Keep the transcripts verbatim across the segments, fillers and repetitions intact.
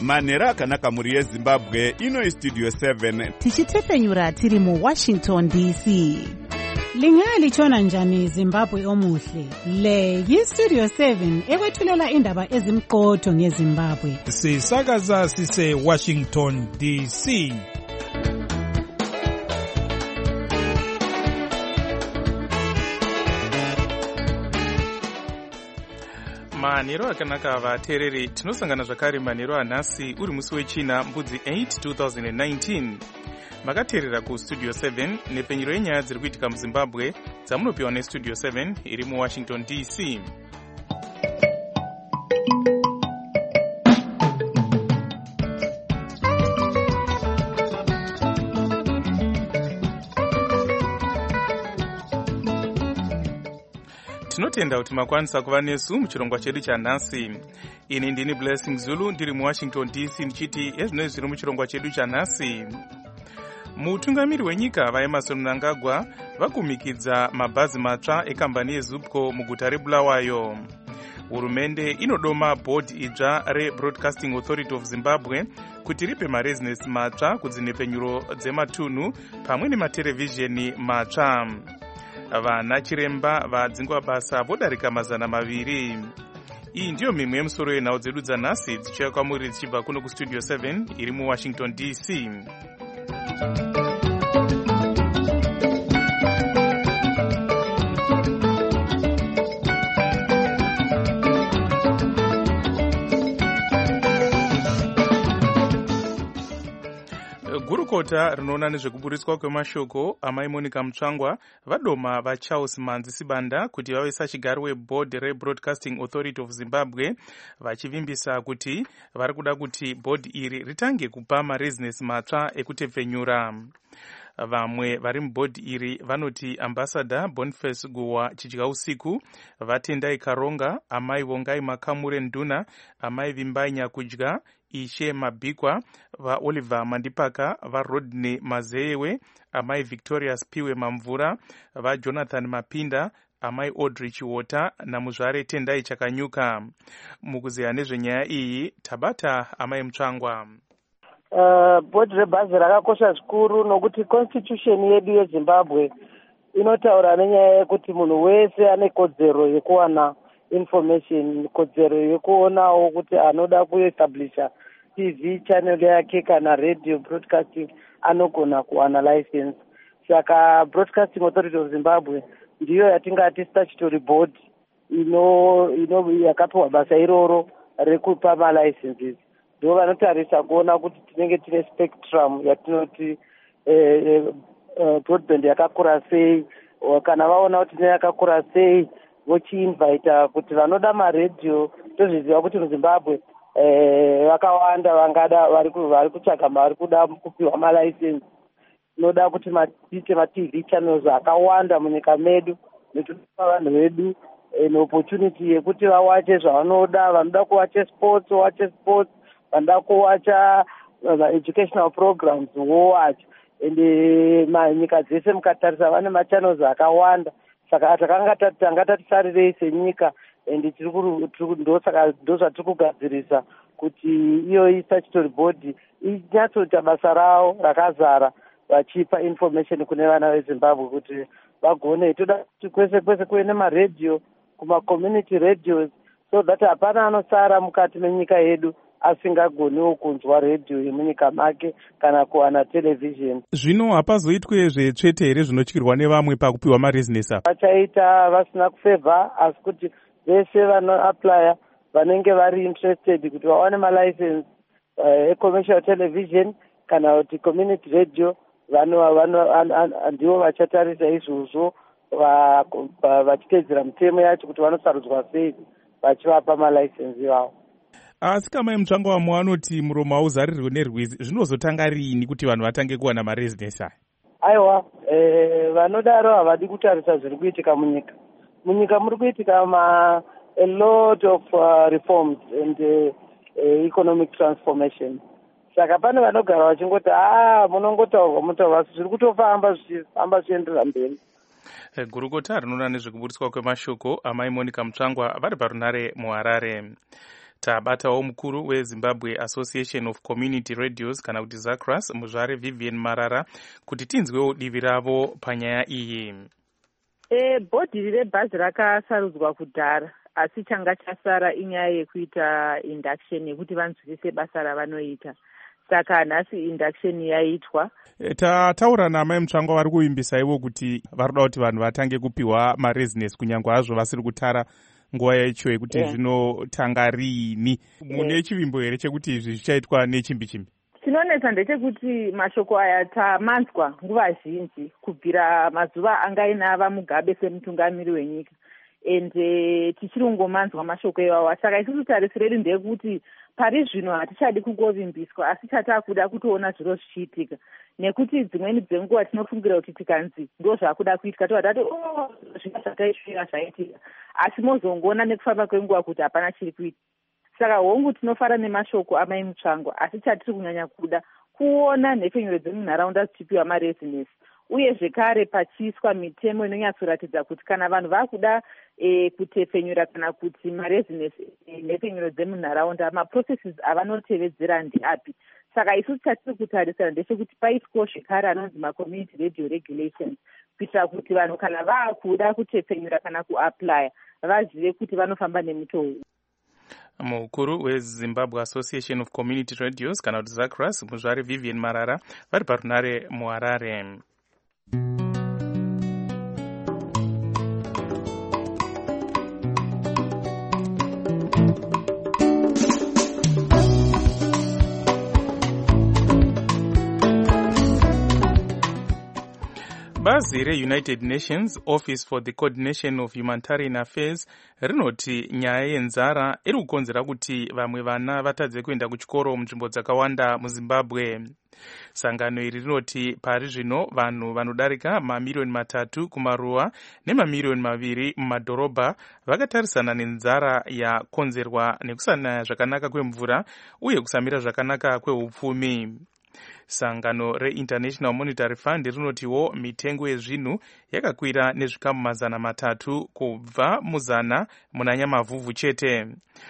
manhero akanaka mhuri yezimbabwe. Ino istudio seven tichitefenyura tiri muwashington D C. Lingalitshona njani Zimbabwe omuhle? Le yistudio seven ekwethulela indaba ezimqotho ngeZimbabwe. Sisakaza sise Washington D C. Manhero akanaka vateereri, tinosangana zvakare manhero anhasi uri musi wechina mbudzi eight two thousand nineteen. Makateerera kustudio seven nepfenyuro yenyaya dziri kuitika muZimbabwe dzamunopiwa nestudio seven iri muWashington D C. Tinotenda kuti makwanisa kuva nesu muchirongwa chedu chanhasi. Ini ndini Blessing Zulu ndiri muWashington D C ndichiti ezvino zviri muchirongwa chedu chanhasi. Mutungamiri wenyika vaEmmerson Mnangagwa vakumikidza mabhazi matsva ekambani yeZupco muguta reBulawayo. Hurumende inodoma board idzva reBroadcasting Authority of Zimbabwe kuti ripe marezinesi matsva kudzinhepfenyuro dzematunhu pamwe nematerevhizheni matsva. Vana chiremba vadzingwa basa vodarika mazana maviri. Iyi ndiyo mimwe yemusoro yenhau dzedu dzanhasi dzichiuya kwamuri dzichibva kuno kustudio seven iri muWashington D C. Gurukota rinoona nezvekuburiswa kwemashoko amai Monica Mutsvangwa vadoma vaCharles Manzi Sibanda kuti vave sachigaro weboard reBroadcasting Authority of Zimbabwe, vachivimbisa kuti vari kuda kuti board iri ritange kupa marezinesi matsva ekutepfenyura. Vamwe vari mubhodhi iri vanoti Ambassador Boniface Guwa Chidya Usiku, Vatendai Karonga, amai Vongai Makamure Nduna, amai Vimbai Nyakudya, Ishe Mabikwa, va Oliver Mandipaka, va Rodney Mazeewe, amai Victoria Spiwe Mamvura, va Jonathan Mapinda, amai Audrey Chiwota namuzvare Tendai Chakanyuka. Mukuzeya nezvenyaya iyi tabata amai Mutsvangwa. Uh, board rebhazi rakakosha zvikuru nokuti constitution yedu yeZimbabwe inotaura nenyaya yekuti munhu wese ane kodzero yekuwana information, kodzero yekuonawo kuti anoda kuestablisha T V channel yake kana radio broadcasting anogona kuwana license. Saka Broadcasting Authority of Zimbabwe ndiyo yatingati statutory board ino ino yakapiwa basa iroro rekupa ma licenses. Ndo vanotarisa kuona kuti tinenge tine spectrum yatinoti eh, eh, broadband yakakura sei, kana vaona kuti tine yakakura sei vochiinvita kuti vanoda maredhiyo. Tozviziva kuti muZimbabwe eh, vakawanda vangada vari vari kutsvaga vari kuda kupiwa malicense. Tinoda kuti matite ma-T V channels akawanda munyika medu netopa vanhu vedu an opportunity yekuti vawache zvavanoda. Vanoda kuwache sports wache sports, vanoda kuwacha uh, educational programs wowacha. Ende nyika dzese mukatarisa vane machannels akawanda. Saka takanga tanga tatisarirei senyika, ende tiri ndosaka ndozvatiri kugadzirisa kuti iyo statutory board inyatsoita basa ravo rakazara vachipa information kune vana veZimbabwe kuti vagone. Toda kuti kwese kwese kuve nemaredhiyo, kuma-community radios, so that hapana anosara mukati menyika yedu asingagoniwo kunzwa redhiyo yemunyika make kana kuwana television. Zvino hapazoitwe zvetsvete here zvinotyirwa nevamwe pakupiwa marezinesi apa? Vachaita vasina kufevha, asi kuti vese vanoaplya vanenge vari interested kuti vawane malicense uh, e-commercial television kana kuti community radio, vano vano ndivo vachatarisa izvozvo vachiteedzera mitemo yacho kuti vanosarudzwa sei vachivapa malicense ivavo. Asi kamai Mutsvangwa wamwe anoti muromo hauzarirwe nerwizi, zvinozotanga rini kuti vanhu vatange kuwana marezinesi aya? Aiwa, eh, vanodaro havadi kutarisa zviri kuitika munyika. Munyika muri kuitika ma a lot of uh, reforms and uh, uh, economic transformation. Saka pane vanogara vachingoti ah munongotaurwa mutaurwa zviri kutofamba zvichifamba zvichienderera mberi. Gurukota rinoona nezvekuburiswa kwemashoko amai Monica Mutsvangwa vari parunare muHarare. Tabatawo mukuru weZimbabwe Association of Community Radios kana kuti ZACRAS muzvare Vivian Marara kuti tinzwewo divi ravo panyaya iyi. E, bhodhi rebhazi rakasarudzwa kudhara asi changa chasara inyaya yekuita induction yekuti vanzwisise basa ravanoita. Saka nhasi induction yaitwa. E, tataura namai Mutsvangwa vari kuimbisa ivo kuti varikuda kuti vanhu vatange kupiwa marezinesi kunyange hazvo vasiri kutara nguva yacho yekuti yeah. zvinotanga riini. Mune yeah. chivimbo here chekuti izvi zvichaitwa nechimbi chimbi? Chinonetsa ndechekuti mashoko aya tamanzwa nguva zhinji kubvira mazuva angainava Mugabe semutungamiri wenyika ende tichiri kungomanzwa mashoko iwawa. Saka isusu tarisiro redu ndeyekuti pari zvino hatichadi kungovimbiswa asi chatakuda kutoona zviro zvichiitika, nekuti dzimweni dzenguva tinofungira kuti tikanzi ndo zvakuda kuitika toda tati oh zvino zvataisvira zvaitika, asi mozongoona nekufamba kwenguva kuti hapana chiri kuitika. Saka hongu tinofara nemashoko amai Mutsvangwa asi chatiri kunyanya kuda kuona nhefenyuro dzemunharaunda dzichipiwa marezinesi, uye zvekare pachiiswa mitemo inonyatsoratidza kuti kana vanhu vakuda e, kutefenyura kana kuti marezinesi e, nhefenyuro dzemunharaunda maprocesses avanotevedzera ndeapi. Saka isusu chatiri kutarisira ndechekuti paiswawo zvekare anonzi macommunity radio regulations kuitira kuti vanhu kana vakuda kutefenyura kana kuaplya vazive kuti vanofamba nemutoo. Mukuru weZimbabwe Association of Community Radios kana kuti ZACRAS muzvare Vivian Marara vari parunare muHarare. Bazi reUnited Nations Office for the Coordination of Humanitarian Affairs rinoti nyaya yenzara iri kukonzera kuti vamwe vana vatadze kuenda kuchikoro munzvimbo dzakawanda muZimbabwe. Sangano iri rinoti pari zvino vanhu vanodarika mamiliyoni matatu kumaruwa nemamiliyoni maviri mumadhorobha vakatarisana nenzara yakonzerwa nekusanaya zvakanaka kwemvura uye kusamira zvakanaka kweupfumi. Sangano reInternational Monetary Fund rinotiwo mitengo yezvinhu yakakwira nezvikamu mazana matatu kubva muzana munanyamavhuvhu chete.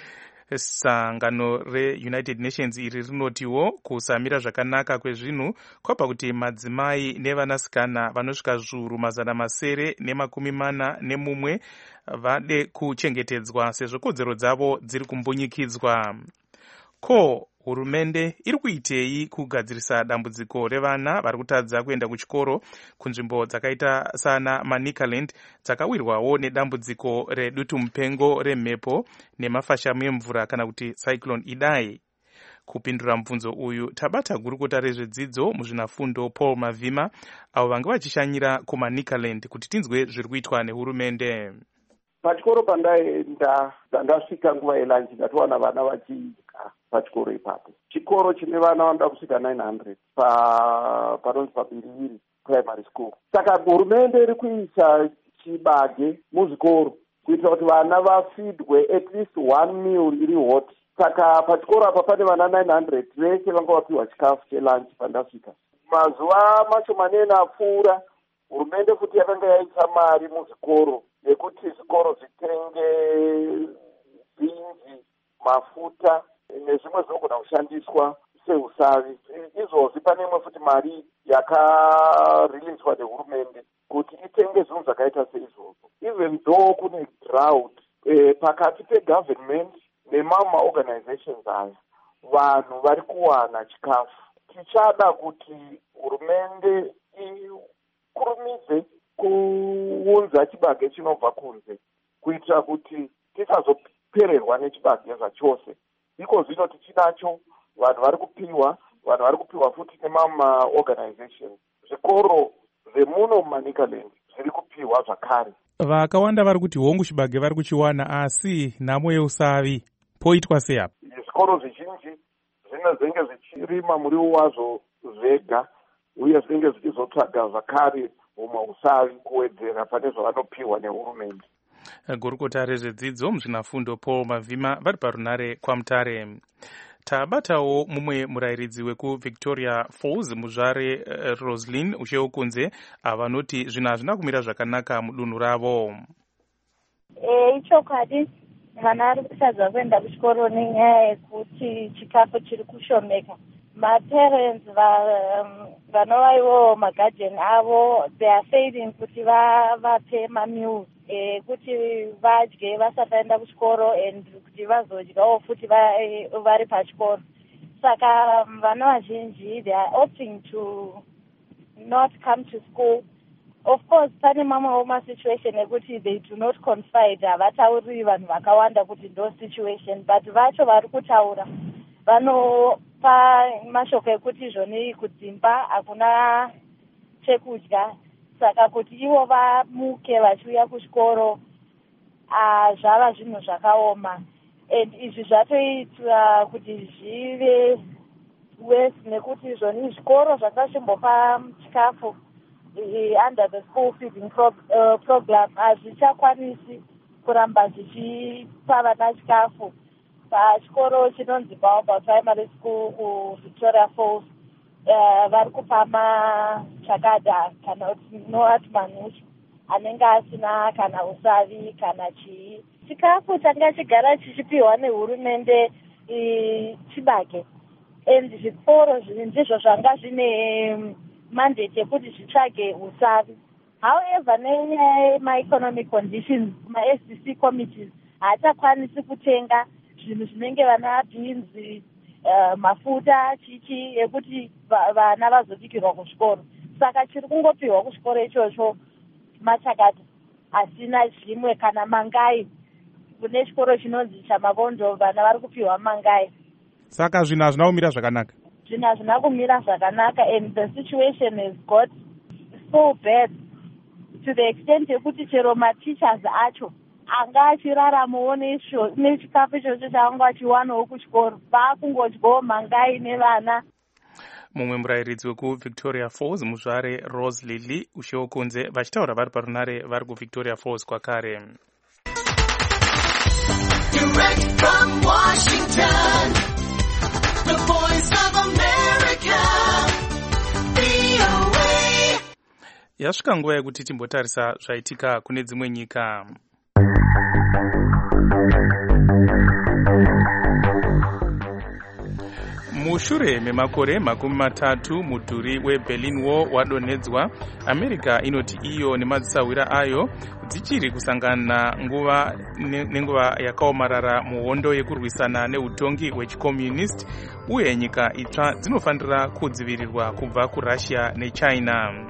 Sangano reUnited Nations iri rinotiwo kusamira zvakanaka kwezvinhu kwapa kuti madzimai nevanasikana vanosvika zviuru mazana masere nemakumi mana nemumwe vade kuchengetedzwa sezvo kodzero dzavo dziri kumbunyikidzwa. Ko hurumende iri kuitei kugadzirisa dambudziko revana vari kutadza kuenda kuchikoro kunzvimbo dzakaita sana Manicaland dzakawirwawo nedambudziko redutu mupengo remhepo nemafashamu emvura kana kuti Cyclone Idai? Kupindura mubvunzo uyu tabata gurukota rezvedzidzo muzvinafundo Paul Mavhima avo vanga vachishanyira kuManicaland kuti tinzwe zviri kuitwa nehurumende. Pachikoro pandaenda ndasvika nguva yelanchi ndatowana vana vachidya pachikoro ipapo. Chikoro chine vana vanoda kusvika nine hundred pa panonzi paBiriviri primary school. Saka hurumende iri kuisa chibage muzvikoro kuitira kuti vana vafidwe at least one meal iri hot. Saka pachikoro apa pane vana nine hundred vese vanga vapiwa chikafu chelanchi pandasvika. Mazuva mashomanene apfuura hurumende futi yakanga yaisa mari muzvikoro yekuti zvikoro zvitenge bhinzi, mafuta nezvimwe zvinogona kushandiswa seusavi. Izvozvi pane imwe futi mari yakariliswa nehurumende kuti itenge zvinhu zvakaita seizvozvo. Even though kune drought eh, pakati pegovernment nemama organizations aya vanhu vari kuwana chikafu. Tichada kuti hurumende ikurumidze kuunza chibage chinobva kunze kuitira kuti tisazopererwa nechibage zvachose. Iko zvino tichinacho vanhu vari kupiwa vanhu vari kupiwa futi nemama organizations. Zvikoro zvemuno muManicaland zviri kupiwa zvakare. Vakawanda vari kuti hongu chibage vari kuchiwana asi nhamo yeusavi poitwa sei apa? Zvikoro zvizhinji zvinozenge zvichirima muriwo wazvo zvega uye zvinenge zvichizotsvaga zvakare umausavi kuwedzera pane zvavanopiwa nehurumende. Gurukota rezvedzidzo muzvinafundo Paul Mavhima vari parunare kwaMutare. Tabatawo mumwe murayiridzi wekuVictoria Falls muzvare uh, Roslyn Ucheokunze avanoti zvinhu hazvina kumira zvakanaka mudunhu ravo. Eh, ichokwadi vana vari kutadza kuenda kuchikoro nenyaya yekuti chikafu chiri kushomeka. Maparents vanova ivo maguardian avo they are failing kuti vape mameals ekuti vadye vasati vaenda kuchikoro and kuti vazodyawo futi vari pachikoro. Saka vana vazhinji they are opting to not come to school. Of course, pane mamwewo masituation ekuti they do not confide, havatauri vanhu vakawanda kuti ndo situation, but vacho vari kutaura vanopa mashoko ekuti izvoni kudzimba hakuna chekudya, saka kuti ivo vamuke vachiuya kuchikoro zvava zvinhu zvakaoma. And izvi zvatoita kuti zvive worse nekuti izvoni zvikoro zvakachimbopa chikafu under the school feeding pro, uh, program hazvichakwanisi kuramba zvichipa vana chikafu. Pachikoro chinonzi Baobab Primary School kuVictoria Falls uh, vari kupa machakada kana kuti noati manhuchu anenge asina kana usavi kana chii. Chikafu changa chigara chichipiwa nehurumende chibage, and zvikoro ndizvo zvanga zvine mandate yekuti zvitsvage usavi. However, nenyaya yema-economic conditions, ma-S D C committees haachakwanisi kutenga zvinhu zvinenge vana beans, uh, mafuta chichi ekuti vana vazobikirwa kuzvikoro. Saka chiri kungopiwa kuchikoro ichocho machakati asina zvimwe kana mangai. Kune chikoro chinonzi chaMavondo vana vari kupiwa mangai. Saka zvinhu hazvina kumira zvakanaka. Zvinhu hazvina kumira zvakanaka, and the situation has got so bad to the extent yekuti chero mateachers acho anga achiraramawo nechikafu ichocho chaanga achiwanawo kuchikoro, vaakungodyawo mangai nevana. Mumwe murayiridzi wekuVictoria Falls muzvare Rose Lily Usheokunze vachitaura vari parunare vari kuVictoria Falls kwakare. Direct from Washington, the voice of America, V O A. Yasvika nguva yekuti timbotarisa zvaitika kune dzimwe nyika. Mushure memakore makumi matatu mudhuri weBerlin Wall wadonhedzwa, America inoti iyo nemadzisawira ayo dzichiri kusangana nguva nenguva yakaomarara muhondo yekurwisana neutongi hwechiCommunist, uye nyika itsva dzinofanira kudzivirirwa kubva kuRussia neChina.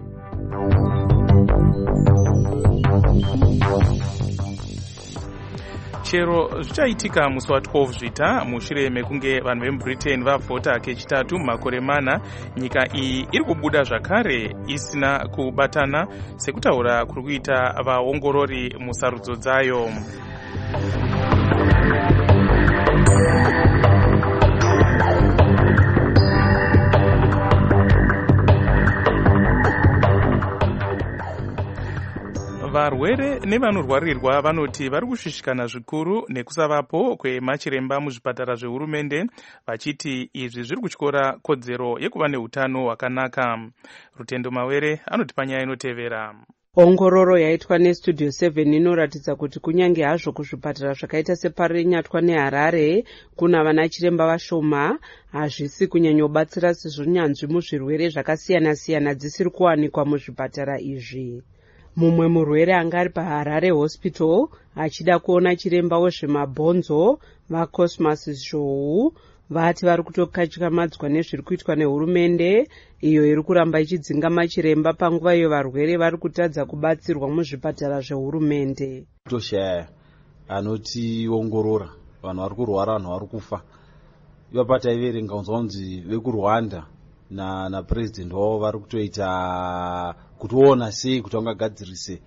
Chero zvichaitika musi wa12 zvita mushure mekunge vanhu vemuBritain vavhota kechitatu mumakore mana, nyika iyi iri kubuda zvakare isina kubatana sekutaura kuri kuita vaongorori musarudzo dzayo. Varwere nevanorwarirwa vanoti vari kusvishikana zvikuru nekusavapo kwemachiremba muzvipatara zvehurumende, vachiti izvi zviri kutyora kodzero yekuva neutano hwakanaka. Rutendo Mawere anoti panyaya inotevera. Ongororo yaitwa neStudio seven inoratidza kuti kunyange hazvo kuzvipatara zvakaita separenyatwa neHarare kuna vana chiremba vashoma, hazvisi kunyanyobatsira sezvonyanzvi muzvirwere zvakasiyana-siyana dzisiri kuwanikwa muzvipatara izvi. Mumwe murwere anga ari paHarare Hospital achida kuona chiremba wezvemabhonzo vaCosmas Zhou vati vari kutokatyamadzwa nezviri kuitwa nehurumende iyo iri kuramba ichidzinga machiremba panguva iyo varwere vari kutadza kubatsirwa muzvipatara zvehurumende. Toshaya anotiongorora vanhu vari kurwara, vanhu vari kufa. Ipapo taiverenga unzwanzi vekuRwanda na na president wavo vari kutoita kutiona sei kuti vangagadzirise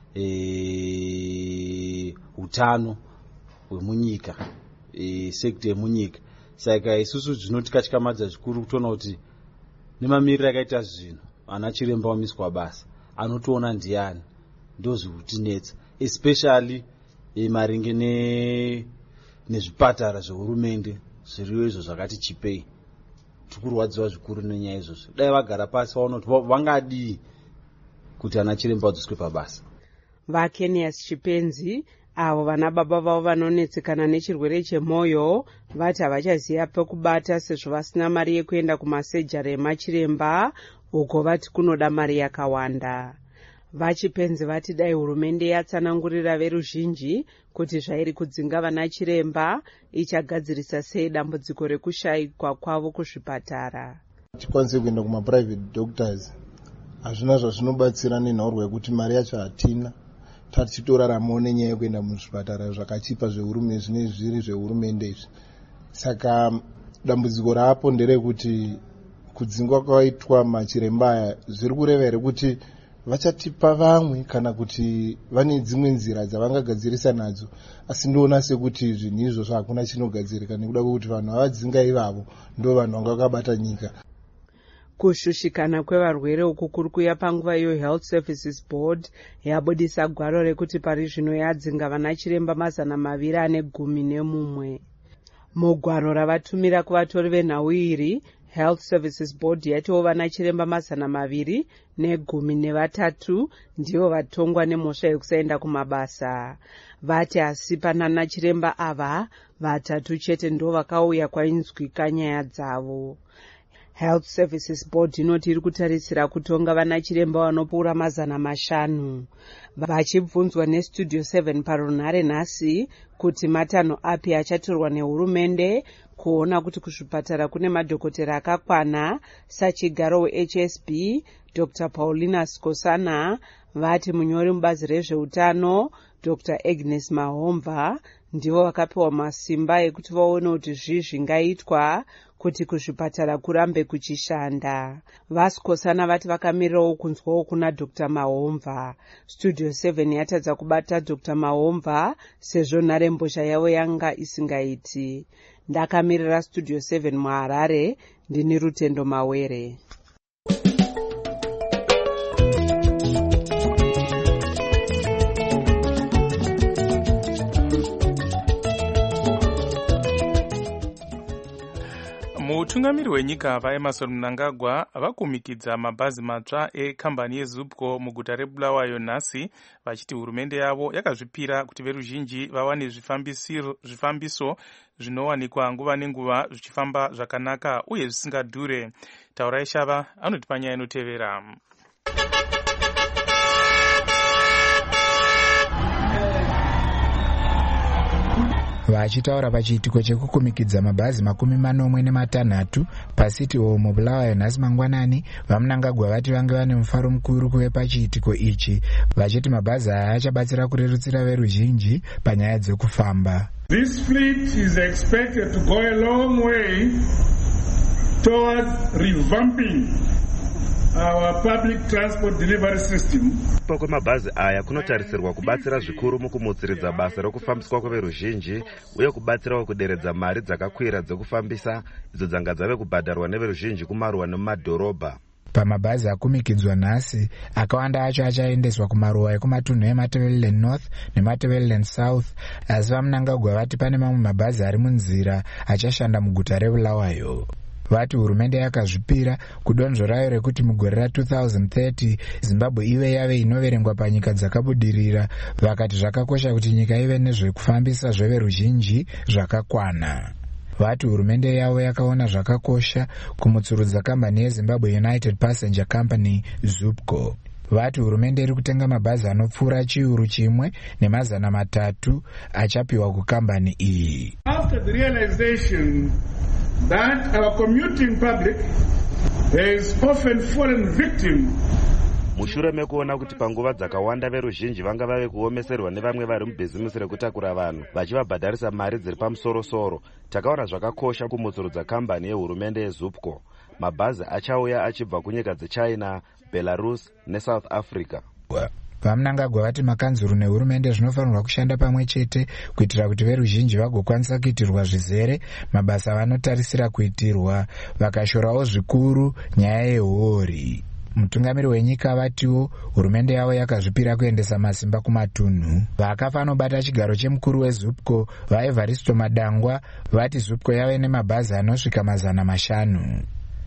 utano hwemunyika, sekta yemunyika. Saka isusu zvinotikatyamadza zvikuru kutoona kuti nemamiriro akaita zvinhu ana chiremba wamiswa basa anotoona ndiani, ndozviri kutinetsa, especially maringe nezvipatara zvehurumende zviriyo izvo zvakati chipei. Tikurwadziwa zvikuru nenyaya izvozvo. Dai vagara pasi vaona kuti vangadii kuti ana chiremba vadzoswe pabasa. VaKenias Chipenzi avo vana baba vavo vanonetsekana nechirwere chemwoyo vati havachaziva pekubata sezvo vasina mari yekuenda kumasejari emachiremba uko vati kunoda mari yakawanda. Vachipenzi vati dai hurumende yatsanangurira veruzhinji kuti zvairi kudzinga vana chiremba ichagadzirisa sei dambudziko rekushayikwa kwavo kuzvipatara. Tikwanise kuenda kumaprivate doctors hazvina zvazvinobatsira nenhorwa yekuti mari yacho hatina. Tatitoraramawo nenyaya yekuenda muzvipatara zvakachipa zvehurumende zvine zviri zvehurumende izvi. Saka dambudziko rapo nderekuti kudzingwa kwaitwa machiremba aya zviri kureva here kuti vachatipa vamwe kana kuti vane dzimwe nzira dzavangagadzirisa nadzo. Asi ndoona sekuti zvinhu izvozvo hakuna chinogadzirika nekuda kwekuti vanhu avadzinga ivavo ndo vanhu vanga vakabata nyika. Kushushikana kwevarwere uku kuri kuuya panguva iyo Health Services Board yabudisa gwaro rekuti pari zvino yadzinga vana chiremba mazana maviri ane gumi nemumwe. Mugwaro ravatumira kuvatori venhau iri, Health Services Board yatiwo vana chiremba mazana maviri negumi nevatatu ndivo vatongwa nemhosva yekusaenda kumabasa. Vati asi panana chiremba ava vatatu chete ndo vakauya kwainzwika nyaya dzavo. Health Services Board inoti iri kutarisira kutonga vana chiremba vanopfuura mazana mashanu. Vachibvunzwa neStudio seven parunhare nhasi kuti matanho api achatorwa nehurumende kuona kuti kuzvipatara kune madhokotera akakwana, sachigaro weH S B Doctor Paulina Skosana vati munyori mubazi rezveutano Doctor Agnes Mahomva ndivo vakapiwa masimba ekuti vaone kuti zvii zvingaitwa kuti kuzvipatara kurambe kuchishanda. Vaskosana vati vakamirirawo kunzwawo kuna Doctor Mahomva. Studio seven yatadza kubata Doctor Mahomva sezvo nharembozha yavo yanga isingaiti. Ndakamirira Studio seven muHarare, ndini Rutendo Mawere. Mutungamiri wenyika vaEmmerson Mnangagwa vakumikidza mabhazi matsva ekambani yeZupco muguta reBulawayo nhasi vachiti hurumende yavo yakazvipira kuti veruzhinji vawane zvifambiso zvinowanikwa nguva nenguva zvichifamba zvakanaka uye zvisingadhure. Taurai Shava anotipa nyaya inotevera. Vachitaura pachiitiko chekukumikidza mabhazi makumi manomwe nematanhatu paCity Hall muBulawayo nhasi mangwanani, vaMnangagwa vati vange vane mufaro mukuru kuve pachiitiko ichi, vachiti mabhazi aya achabatsira kurerutsira veruzhinji panyaya dzekufamba. This fleet is expected to go a long way towards revamping our public transport delivery system. Pako mabhazi aya kunotarisirwa kubatsira zvikuru mukumutsiridza basa rokufambiswa kweveruzhinji uye kubatsirawo kuderedza mari dzakakwira dzekufambisa idzo dzanga dzave kubhadharwa neveruzhinji kumaruwa nemumadhorobha. Pamabhazi akumikidzwa nhasi akawanda acho achaendeswa kumaruwa ekumatunhu eMatabeleland North neMatabeleland South, asi vaMnangagwa vati pane mamwe mabhazi ari munzira achashanda muguta reBulawayo. Vati hurumende yakazvipira kudonzvo rayo rekuti mugore ra two thousand thirty Zimbabwe ive yave inoverengwa panyika dzakabudirira. Vakati zvakakosha kuti nyika ive nezvekufambisa zveveruzhinji zvakakwana. Vati hurumende yavo yakaona zvakakosha kumutsurudza kambani yeZimbabwe United Passenger Company Zupco. Vati hurumende iri kutenga mabhazi anopfuura chiuru chimwe nemazana matatu achapiwa kukambani iyi. After the realization that our commuting public has often fallen victim. Mushure mekuona kuti panguva dzakawanda veruzhinji vanga vave kuomeserwa nevamwe vari mubhizimisi rekutakura vanhu vachivabhadharisa mari dziri pamusoro-soro, takaona zvakakosha kumutsurudza kambani yehurumende yeZupco. Mabhazi achauya achibva kunyika dzeChina, Belarus neSouth Africa. VaMnangagwa vati makanzuru nehurumende zvinofanirwa kushanda pamwe chete kuitira kuti veruzhinji vagokwanisa kuitirwa zvizere mabasa vanotarisira kuitirwa, vakashorawo zvikuru nyaya yehori. Mutungamiri wenyika vatiwo hurumende yavo yakazvipira kuendesa masimba kumatunhu. Vakafanobata chigaro chemukuru weZupco vaEvaristo Madangwa vati Zupco yave nemabhazi anosvika mazana mashanu.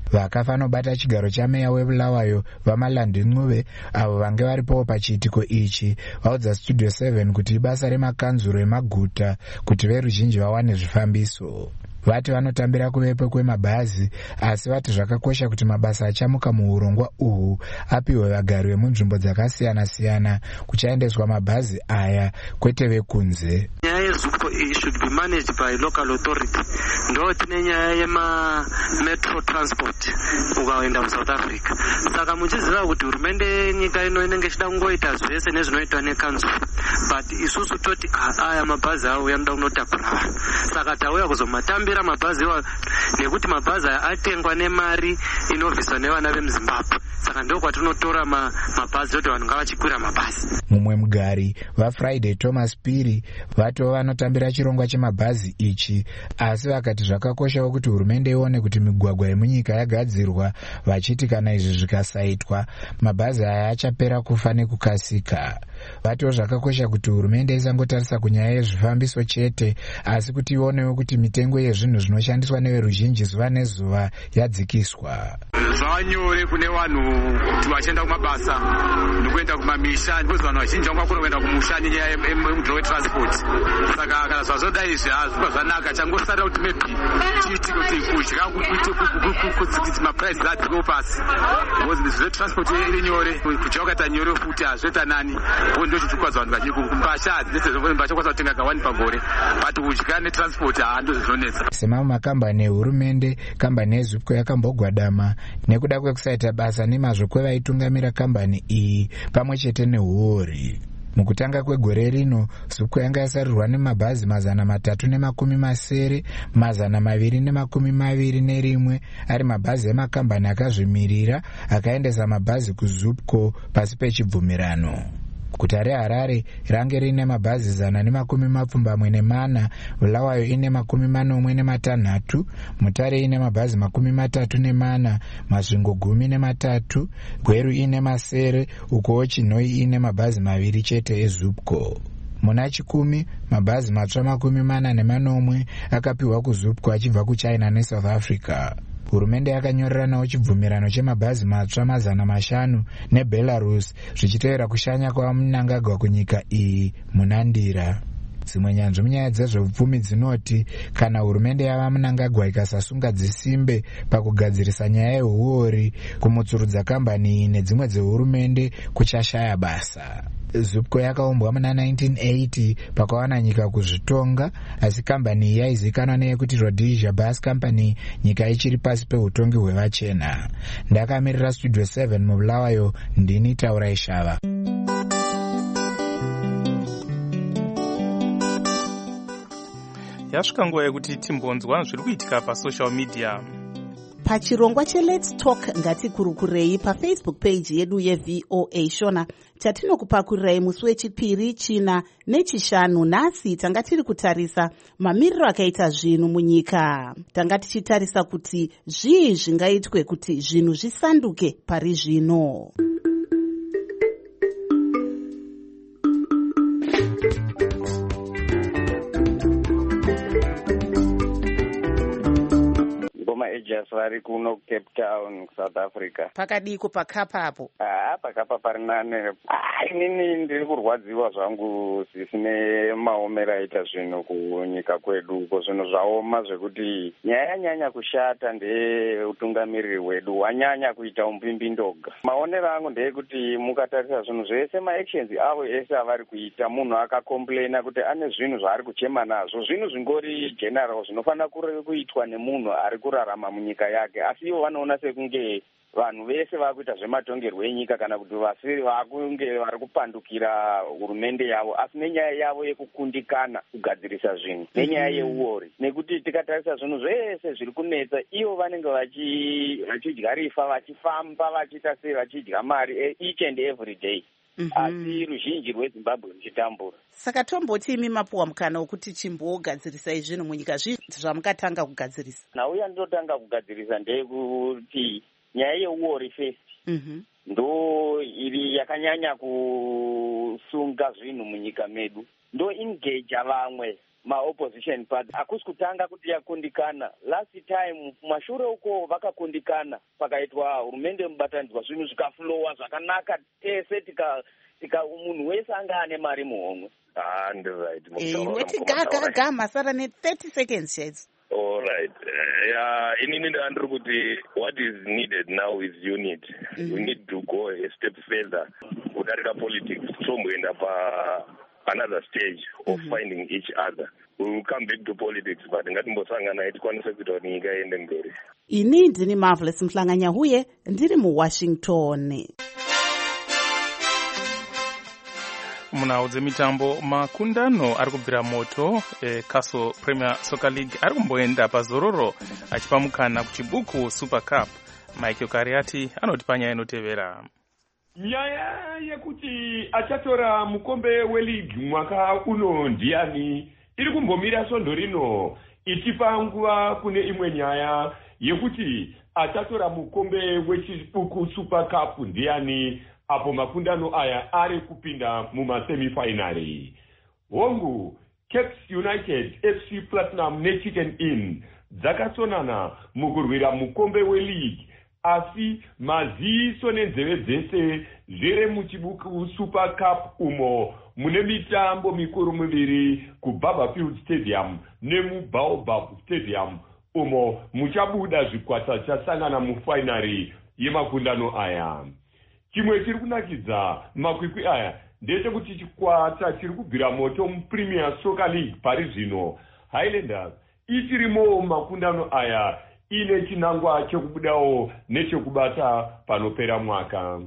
vakafa nobata chigaro chameya webulawayo vamalandi ncuve avo vange varipowo pachiitiko ichi vaudza studio seven kuti ibasa remakanzuro emaguta kuti veruzhinji vawane zvifambiso. Vati vanotambira kuvepo kwemabhazi, asi vati zvakakosha kuti mabasa achamuka muurongwa uhu apiwe vagari vemunzvimbo dzakasiyana-siyana kuchaendeswa mabhazi aya kwete vekunze. Nyaya yeZUPCO iyi should be managed by local authority. Ndo tine nyaya yema metro transport ukaenda muSouth Africa. Saka muchiziva kuti hurumende nyika ino inenge ichida kungoita zvese nezvinoitwa nekanzuro. But isusu toti aya mabhazi awo yanoda kunotakura vanhu. Saka tauya kuzomatambira mabhazi wa nekuti mabhazi atengwa nemari inobviswa nevana vemuZimbabwe. Saka ndiko kwatinotora ma, mabhazi kuti vanhu ngavachikwira mabhazi. Mumwe mugari vaFriday Thomas Piri vatiwo vanotambira chirongwa chemabhazi ichi, asi vakati zvakakoshawo kuti hurumende ione kuti migwagwa yemunyika yagadzirwa, vachiti kana izvi zvikasaitwa mabhazi aya achapera kufa nekukasika. Vatiwo zvakakosha kuti hurumende isangotarisa kunyaya yezvifambiso chete, asi kuti ionewo kuti mitengo yezvinhu zvinoshandiswa neveruzhinji zuva nezuva yadzikiswa. Zvanyore kune vanhu kuti vachienda kumabasa nekuenda kumamisha, ndipo vanhu vazhinji vangakona kuenda kumusha nenyaya yemudhiro wetransport. Saka kana zvazodai izvi hazvipa zvanaka, changosarira kuti maybe tiiti kuti kudya kuti mapuraisi adzikewo pasi, because zvetransport iri nyore, kudya ukaita nyore futi hazvoita nani, uko ndo chichikwadza vanhu vazhinji. Mbasha hadzidese mbasha kwasa kutenga kawani pagore, but kudya netransport hando zvinonetsa. Semamwe makambani ehurumende, kambani yeZUPCO yakambogwadama nekuda kwekusaita basa nemazvo kwevaitungamira kambani iyi pamwe chete nehuori. Mukutanga kwegore rino, ZUPCO yanga yasarirwa nemabhazi mazana matatu nemakumi masere, mazana maviri nemakumi maviri nerimwe ari mabhazi emakambani akazvimirira akaendesa mabhazi kuZUPCO pasi pechibvumirano. Guta reHarare range rine mabhazi zana nemakumi mapfumbamwe nemana, Bulawayo ine makumi manomwe nematanhatu, Mutare ine mabhazi makumi matatu nemana, Masvingo gumi nematatu, Gweru ine masere, ukowo Chinhoi ine mabhazi maviri chete eZUPCO. Muna chikumi, mabhazi matsva makumi mana nemanomwe akapiwa kuZUPCO achibva kuChina neSouth Africa. Hurumende yakanyoreranawo chibvumirano chemabhazi matsva mazana mashanu neBelarus, zvichitevera kushanya kwaMnangagwa kunyika iyi munandira. Dzimwe nyanzvi munyaya dzezveupfumi dzinoti kana hurumende yava Mnangagwa ikasasunga dzisimbe pakugadzirisa nyaya yehuori, kumutsurudza kambani iyi nedzimwe dzehurumende kuchashaya basa. ZUPCO yakaumbwa muna nineteen eighty pakawana nyika kuzvitonga, asi kambani iyi yaizikanwa neyekuti Rhodesia Bus Company, nyika ichiri pasi peutongi hwevachena. Ndakamirira Studio seven muBulawayo, ndini Taurai Shava. Yasvika nguva yekuti timbonzwa zviri kuitika pasocial media. Pachirongwa cheLet's Talk ngatikurukurei pafacebook page yedu yeV O A Shona, chatinokupakurai musi wechipiri, china nechishanu. Nhasi tanga tiri kutarisa mamiriro akaita zvinhu munyika. Tanga tichitarisa kuti zvii zvingaitwe kuti zvinhu zvisanduke pari zvino. Just vari kuno Cape Town, South Africa. Pakadiko pakapa hapo? Ah, pakapa parinane. Ah, inini ndiri kurwadziwa zvangu zvisine maomero aita zvinhu kunyika kwedu, ko zvinhu zvaoma zvekuti nyaya nyanya kushata ndeutungamiriri hwedu, wanyanya kuita umbimbi ndoga. Maonero angu ndeyekuti mukatarisa zvinhu zvese maactions avo ese avari kuita, munhu akakomplaina kuti ane zvinhu zvaari kuchema nazvo, zvinhu zvingori general zvinofanira kuitwa nemunhu ari kurarama munyika yake, asi ivo vanoona sekunge vanhu vese vakuita zvematongerwo enyika kana kuti vasiri vakunge vari kupandukira hurumende yavo, asi nenyaya yavo yekukundikana kugadzirisa zvinhu, nenyaya yeuori. Nekuti tikatarisa zvinhu zvese zviri kunetsa, ivo vanenge vachidya rifa, vachifamba vachiita sei, vachidya mari each and every day. Mm -hmm. Asi ruzhinji rweZimbabwe ruchitambura. Saka tomboti imi mapuwa mukana wekuti chimbogadzirisai zvinhu munyika, zvii zvamukatanga kugadzirisa? Nauya ndotanga kugadzirisa ndeyekuti nyaya yeuori first. Mm -hmm. Ndo iri yakanyanya kusunga zvinhu munyika medu. Ndo engage vamwe maopposition party hakusi kutanga kuti yakundikana. Last time kumashure uko vakakundikana pakaitwa hurumende mubatanidzwa zvinhu zvikaflowa zvakanaka tese tika tika munhu wese anga ane mari muhomwe. Ah, right. Weti gaga gaga masara ne thirty seconds shades. All right. Uh, yeah, inini ndandiri kuti what is needed now is unit. Mm-hmm. We need to go a step further. Kudarika politics tomboenda pa another stage of mm-hmm. finding each other. We will come back to politics, but ngatimbosangana tikwanise kuti nyika iende mberi. Ini ndini Marvelous Mhlanganya huye ndiri mu Washington. Munhau dzemitambo makundano ari kubvira moto e, Castle Premier Soccer League ari kumboenda pazororo achipa mukana kuchibuku Super Cup. Michael Kariati anoti panyaya inotevera. Nyaya yekuti achatora mukombe weleague mwaka uno ndiani iri kumbomira sondo rino ichipa nguva kune imwe nyaya yekuti achatora mukombe wechibuku Super Cup ndiani apo makundano aya ari kupinda mumasemifinari. Hongu Caps United, F C Platinum neChicken Inn dzakatsonana mukurwira mukombe weleague, asi maziso nenzeve dzese zvere muchibuku Super Cup umo mune mitambo mikuru miviri kuBaba Field Stadium nemuBaobab Stadium umo muchabuda zvikwata chasangana mufinari yemakundano aya. Chimwe chiri kunakidza makwikwi aya ndechekuti chikwata chiri kubvira moto muPremier Soccer League pari zvino, Highlanders ichirimo makundano aya ine chinangwa chekubudawo nechekubata panopera mwaka.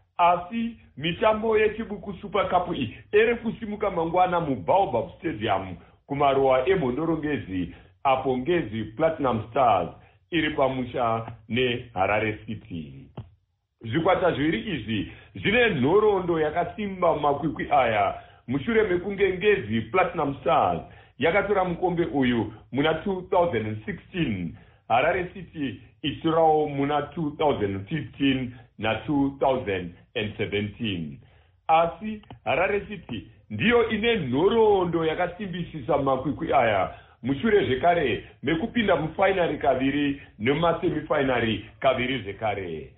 Asi mitambo yechibuku Super Cup iyi ere kusimuka mangwana muBaobab Stadium kumaruwa emhondorongezi apo Ngezi Platinum Stars iri pamusha neHarare City. Zvikwata zviri izvi zvine nhoroondo yakasimba makwikwi aya mushure mekunge Ngezi Platinum Stars yakatora mukombe uyu muna two thousand sixteen, Harare City ichitorawo muna two thousand fifteen na two thousand seventeen. Asi Harare City ndiyo ine nhoroondo yakasimbisisa makwikwi aya mushure zvekare mekupinda mufinari kaviri nemumasemifinari kaviri zvekare.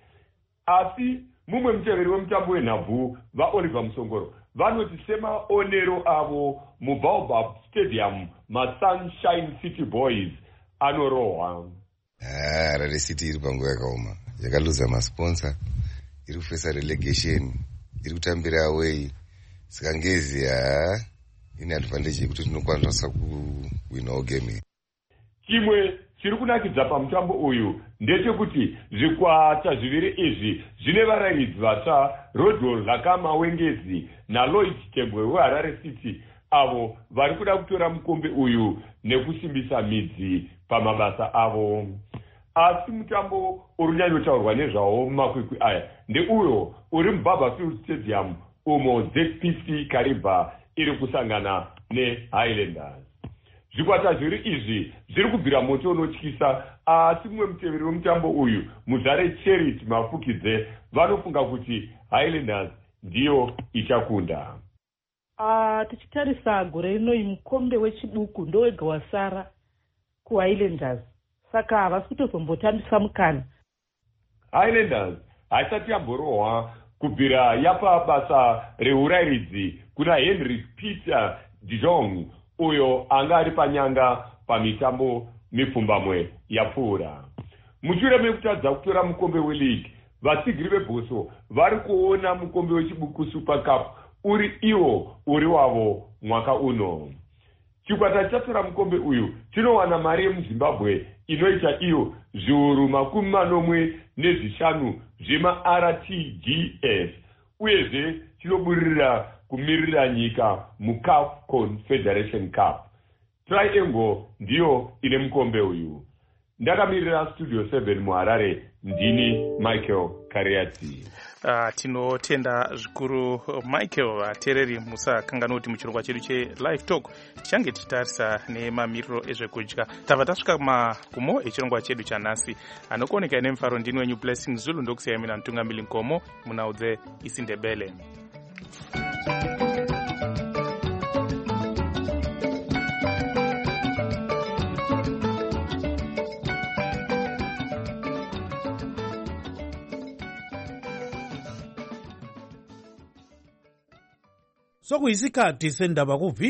Asi mumwe muteveri wemutambo wenhabvu vaOliver Musongoro vanoti semaonero avo muBaobab Stadium maSunshine City Boys anorohwa. Ah, Harare City iri panguva yakaoma, yakaluza masponsa, iri kufesa relegation, iri kutambira away. Saka Ngezi haa ine advantage yekuti tinokwanisa kuwinawo game. Chimwe chiri kunakidza pamutambo uyu ndechekuti zvikwata zviviri izvi zvine varairidzi vatsva, Rodwell Lakama weNgezi naLloyd Tembwe weHarare City, avo vari kuda kutora mukombe uyu nekusimbisa midzi pamabasa avo. Asi mutambo uri kunyanyotaurwa nezvawo mumakwikwi aya ndeuyo uri muBaba Field Stadium umo Z P C Kariba iri kusangana neHighlanders. Zvikwata zviri izvi zviri kubvira moto unotyisa, asi mumwe muteveri wemutambo uyu Muzare Charity Mafukidze vanofunga kuti Highlanders ndiyo ichakunda. Uh, tichitarisa gore rino mukombe wechibuku ndowega wasara kuHighlanders, saka havasi kutozombotambisa mukana. Highlanders haisati yamborohwa kubvira yapa basa reurairidzi kuna Henry Peter de Jong uyo anga ari panyanga pamitambo mipfumbamwe yapfuura. Mushure mekutadza kutora mukombe weleague, vatsigiri vebhoso vari kuona mukombe wechibuku Super Cup uri iwo uri wavo mwaka uno. Chikwata chatora mukombe uyu chinowana mari yemuZimbabwe inoita iyo zviuru makumi manomwe nezvishanu zvema-R T G S, uyezve chinoburirira kumirira nyika muCAF Confederation Cup. Triangle ndiyo ine mukombe uyu. Ndakamirira Studio seven muHarare, ndini Michael Kariati. Uh, tinotenda zvikuru Michael. Vateereri musakanganwa kuti muchirongwa chedu cheLive Talk tichange tichitarisa nemamiriro ezvekudya. Tava tasvika kumagumo echirongwa chedu chanhasi. Anokuoneka nemufaro ndini wenyu Blessing Zulu, ndokusiyai mina Mutungamiri Nkomo munhau dzeIsiNdebele. sokuyisikhathi sendaba ku